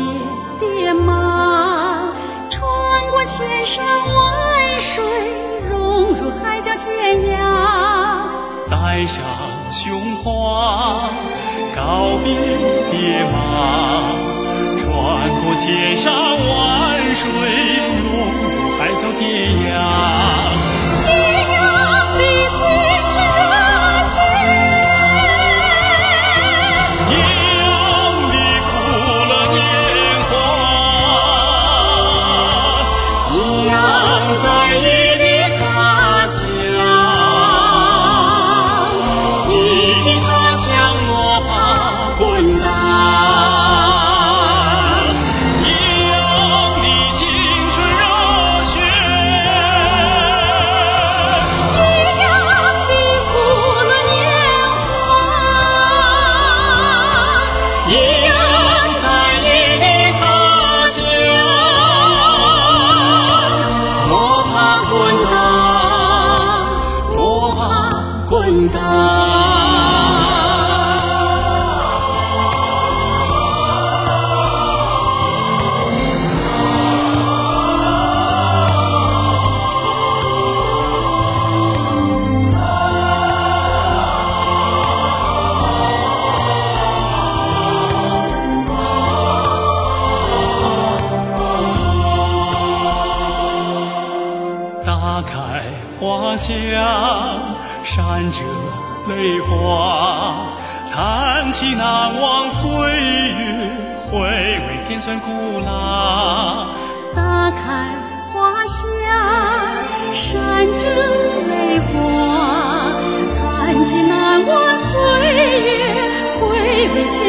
叠马，穿过千山万水，融入海角天涯。 带上胸怀，告别爹妈，穿过千山万水，融入海角天涯。 一样的青春热血， 一样的苦乐年华， 一样在意的他乡，你的他乡莫怕滚蛋。 一样的青春热血， 一样的苦乐年华，一样在意的他乡，莫怕滚蛋，莫怕滚蛋。 打开花香，闪着泪花，谈起难忘岁月，回味甜酸苦辣。 打开花香，闪着泪花，谈起难忘岁月，回味甜